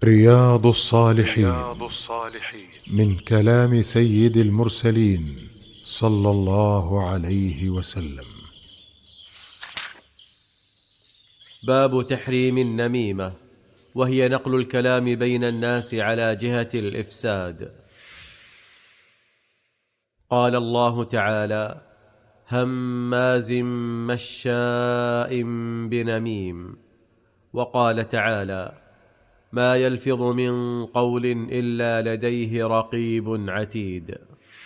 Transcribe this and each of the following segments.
رياض الصالحين من كلام سيد المرسلين صلى الله عليه وسلم. باب تحريم النميمة، وهي نقل الكلام بين الناس على جهة الإفساد. قال الله تعالى: هماز مشاء بنميم. وقال تعالى: ما يلفظ من قول إلا لديه رقيب عتيد.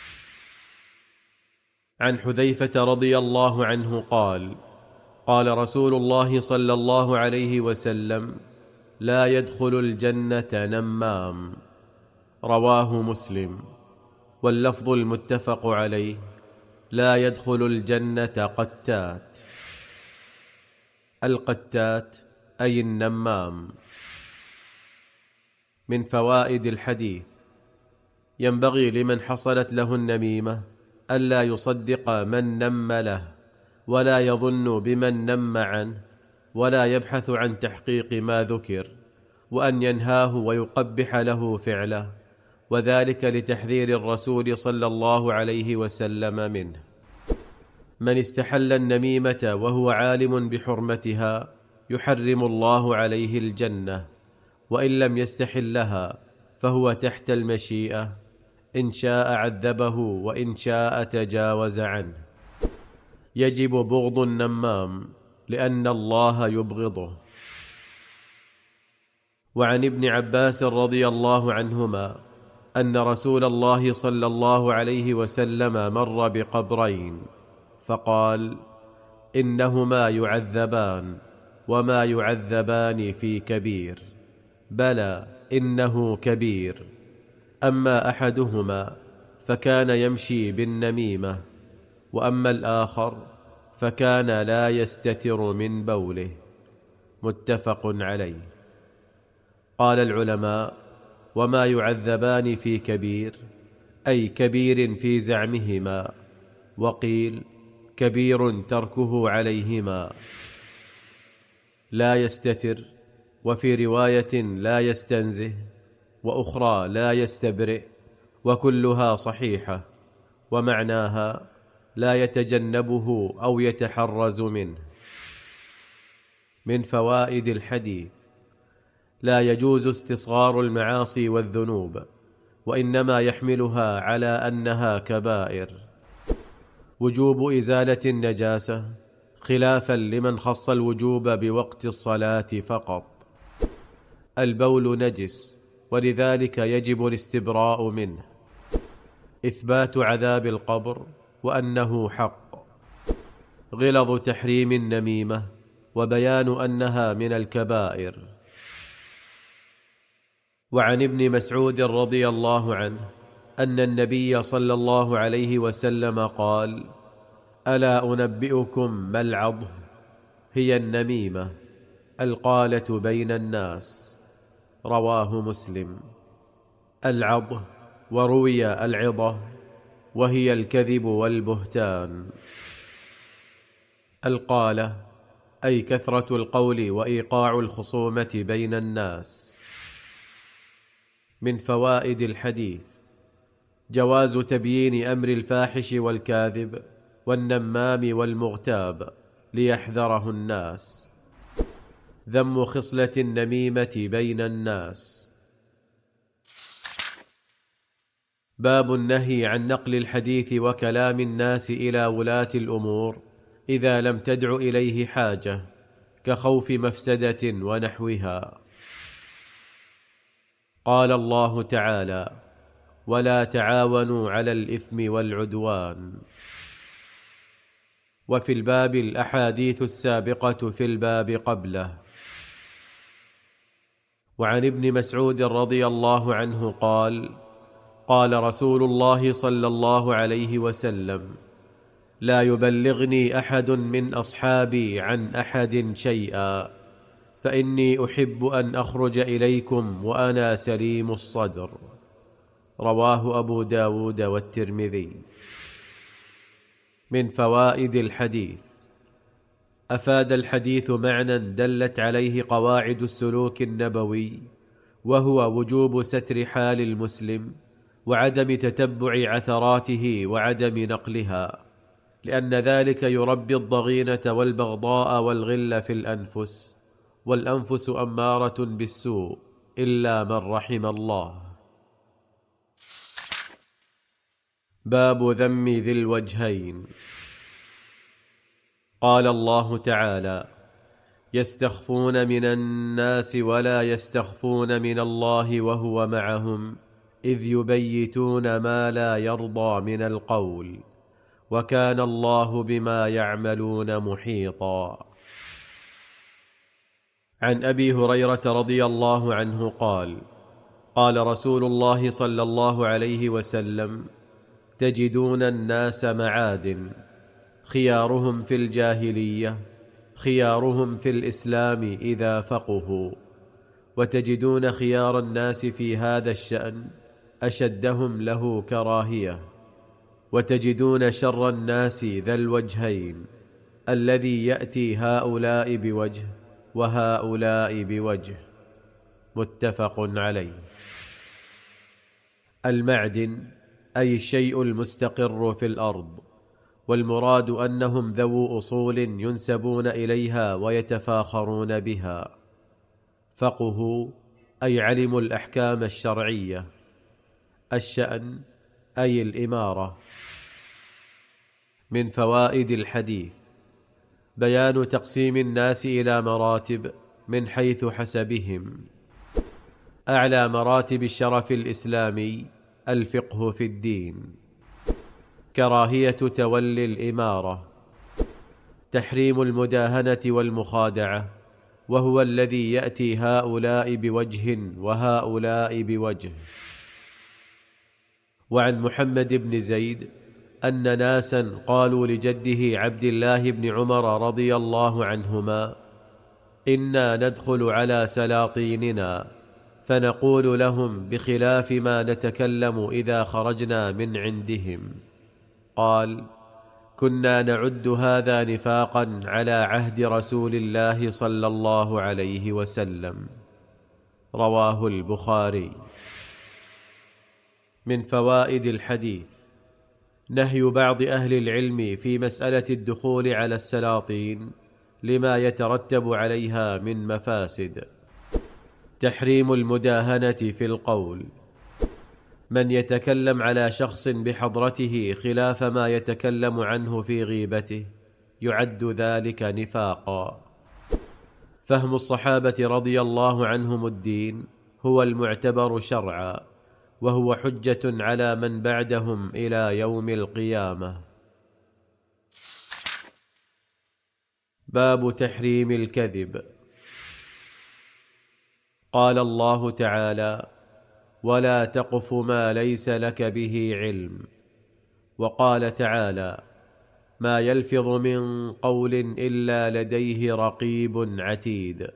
عن حذيفة رضي الله عنه قال: قال رسول الله صلى الله عليه وسلم: لا يدخل الجنة نمام. رواه مسلم. واللفظ المتفق عليه: لا يدخل الجنة قتات. القتات أي النمام. من فوائد الحديث: ينبغي لمن حصلت له النميمة ألا يصدق من نم له، ولا يظن بمن نم عنه، ولا يبحث عن تحقيق ما ذكر، وأن ينهاه ويقبح له فعله، وذلك لتحذير الرسول صلى الله عليه وسلم منه. من استحل النميمة وهو عالم بحرمتها يحرم الله عليه الجنة، وإن لم يستحلها فهو تحت المشيئة، إن شاء عذبه وإن شاء تجاوز عنه. يجب بغض النمام لأن الله يبغضه. وعن ابن عباس رضي الله عنهما أن رسول الله صلى الله عليه وسلم مر بقبرين فقال: إنهما يعذبان وما يعذبان في كبير، بلى إنه كبير. أما أحدهما فكان يمشي بالنميمة، وأما الآخر فكان لا يستتر من بوله. متفق عليه. قال العلماء: وما يعذبان في كبير أي كبير في زعمهما، وقيل كبير تركه عليهما. لا يستتر، وفي رواية لا يستنزه، وأخرى لا يستبرئ، وكلها صحيحة، ومعناها لا يتجنبه أو يتحرز منه. من فوائد الحديث: لا يجوز استصغار المعاصي والذنوب، وإنما يحملها على أنها كبائر. وجوب إزالة النجاسة خلافا لمن خص الوجوب بوقت الصلاة فقط. البول نجس، ولذلك يجب الاستبراء منه. إثبات عذاب القبر وأنه حق. غلظ تحريم النميمة وبيان أنها من الكبائر. وعن ابن مسعود رضي الله عنه أن النبي صلى الله عليه وسلم قال: ألا أنبئكم ما العضه؟ هي النميمة، القالة بين الناس. رواه مسلم. العضه، وروي العضة، وهي الكذب والبهتان. القالة أي كثرة القول وإيقاع الخصومة بين الناس. من فوائد الحديث: جواز تبيين أمر الفاحش والكاذب والنمام والمغتاب ليحذره الناس. ذم خصلة النميمة بين الناس. باب النهي عن نقل الحديث وكلام الناس إلى ولاة الأمور إذا لم تدع إليه حاجة، كخوف مفسدة ونحوها. قال الله تعالى: ولا تعاونوا على الإثم والعدوان. وفي الباب الأحاديث السابقة في الباب قبله. وعن ابن مسعود رضي الله عنه قال: قال رسول الله صلى الله عليه وسلم: لا يبلغني أحد من أصحابي عن أحد شيئا، فإني أحب أن أخرج إليكم وأنا سليم الصدر. رواه أبو داود والترمذي. من فوائد الحديث: أفاد الحديث معنى دلت عليه قواعد السلوك النبوي، وهو وجوب ستر حال المسلم وعدم تتبع عثراته وعدم نقلها، لأن ذلك يربي الضغينة والبغضاء والغل في الأنفس، والأنفس أمارة بالسوء إلا من رحم الله. باب ذم ذي الوجهين. قال الله تعالى: يستخفون من الناس ولا يستخفون من الله وهو معهم إذ يبيتون ما لا يرضى من القول وكان الله بما يعملون محيطا. عن أبي هريرة رضي الله عنه قال: قال رسول الله صلى الله عليه وسلم: تجدون الناس معادن، خيارهم في الجاهلية خيارهم في الإسلام إذا فقهوا، وتجدون خيار الناس في هذا الشأن أشدهم له كراهية، وتجدون شر الناس ذا الوجهين الذي يأتي هؤلاء بوجه وهؤلاء بوجه. متفق عليه. المعدن أي الشيء المستقر في الأرض، والمراد أنهم ذو أصول ينسبون إليها ويتفاخرون بها. فقهوا أي علموا الأحكام الشرعية. الشأن أي الإمارة. من فوائد الحديث بيان تقسيم الناس إلى مراتب من حيث حسبهم. أعلى مراتب الشرف الإسلامي الفقه في الدين. كراهية تولي الإمارة. تحريم المداهنة والمخادعة، وهو الذي يأتي هؤلاء بوجه وهؤلاء بوجه. وعن محمد بن زيد أن ناسا قالوا لجده عبد الله بن عمر رضي الله عنهما: إنا ندخل على سلاطيننا فنقول لهم بخلاف ما نتكلم إذا خرجنا من عندهم. قال: كنا نعد هذا نفاقا على عهد رسول الله صلى الله عليه وسلم. رواه البخاري. من فوائد الحديث نهي بعض أهل العلم في مسألة الدخول على السلاطين لما يترتب عليها من مفاسد. تحريم المداهنة في القول. من يتكلم على شخص بحضرته خلاف ما يتكلم عنه في غيبته يعد ذلك نفاقا. فهم الصحابة رضي الله عنهم الدين هو المعتبر شرعا، وهو حجة على من بعدهم إلى يوم القيامة. باب تحريم الكذب. قال الله تعالى: ولا تقف ما ليس لك به علم. وقال تعالى: ما يلفظ من قول إلا لديه رقيب عتيد.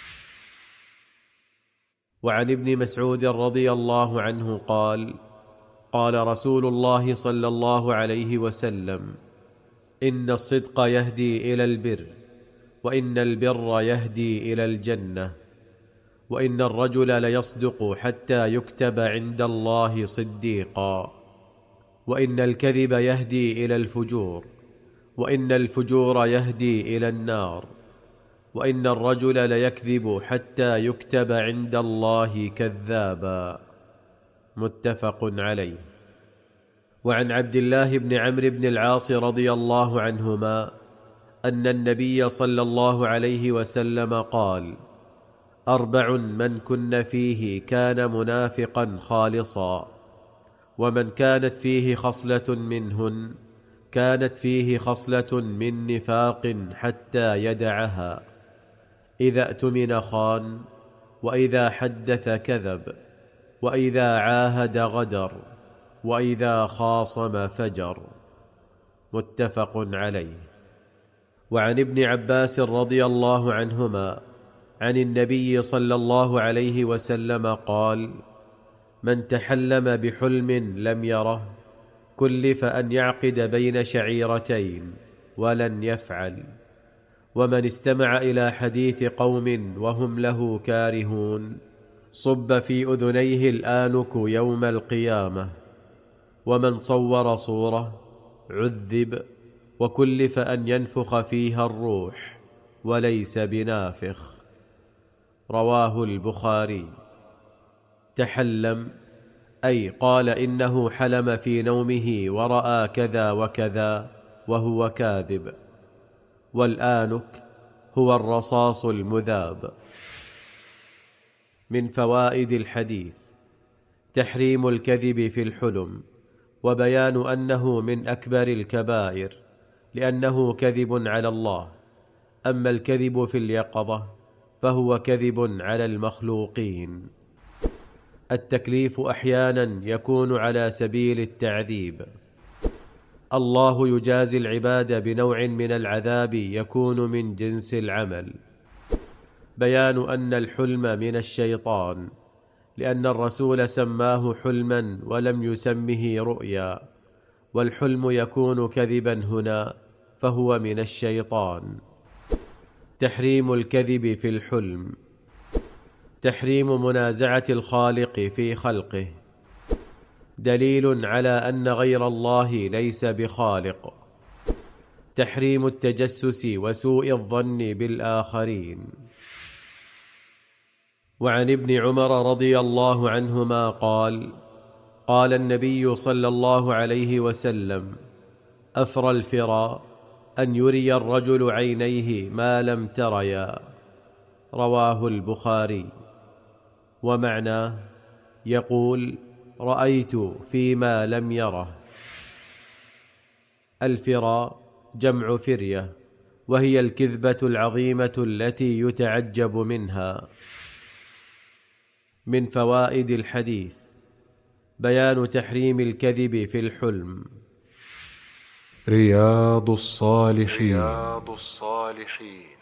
وعن ابن مسعود رضي الله عنه قال: قال رسول الله صلى الله عليه وسلم: إن الصدق يهدي إلى البر، وإن البر يهدي إلى الجنة، وإن الرجل ليصدق حتى يكتب عند الله صديقا، وإن الكذب يهدي إلى الفجور، وإن الفجور يهدي إلى النار، وإن الرجل ليكذب حتى يكتب عند الله كذابا. متفق عليه. وعن عبد الله بن عمرو بن العاص رضي الله عنهما أن النبي صلى الله عليه وسلم قال: 4 من كن فيه كان منافقا خالصا، ومن كانت فيه خصلة منهن كانت فيه خصلة من نفاق حتى يدعها: إذا اؤتمن خان، وإذا حدث كذب، وإذا عاهد غدر، وإذا خاصم فجر. متفق عليه. وعن ابن عباس رضي الله عنهما عن النبي صلى الله عليه وسلم قال: من تحلم بحلم لم يره كلف أن يعقد بين شعيرتين ولن يفعل. ومن استمع إلى حديث قوم وهم له كارهون صب في أذنيه الآنك يوم القيامة، ومن صور صورة عذب وكلف أن ينفخ فيها الروح وليس بنافخ. رواه البخاري. تحلم أي قال إنه حلم في نومه ورأى كذا وكذا وهو كاذب. والآنك هو الرصاص المذاب. من فوائد الحديث تحريم الكذب في الحلم، وبيان أنه من أكبر الكبائر لأنه كذب على الله. أما الكذب في اليقظة فهو كذب على المخلوقين. التكليف أحيانا يكون على سبيل التعذيب. الله يجازي العباد بنوع من العذاب يكون من جنس العمل. بيان أن الحلم من الشيطان، لأن الرسول سماه حلما ولم يسمه رؤيا، والحلم يكون كذبا هنا فهو من الشيطان. تحريم الكذب في الحلم. تحريم منازعة الخالق في خلقه، دليل على أن غير الله ليس بخالق. تحريم التجسس وسوء الظن بالآخرين. وعن ابن عمر رضي الله عنهما قال: قال النبي صلى الله عليه وسلم: أفرى الفرى أن يري الرجل عينيه ما لم تريا. رواه البخاري. ومعناه يقول: رأيت فيما لم يره. الفرى جمع فرية، وهي الكذبة العظيمة التي يتعجب منها. من فوائد الحديث بيان تحريم الكذب في الحلم. رياض الصالحين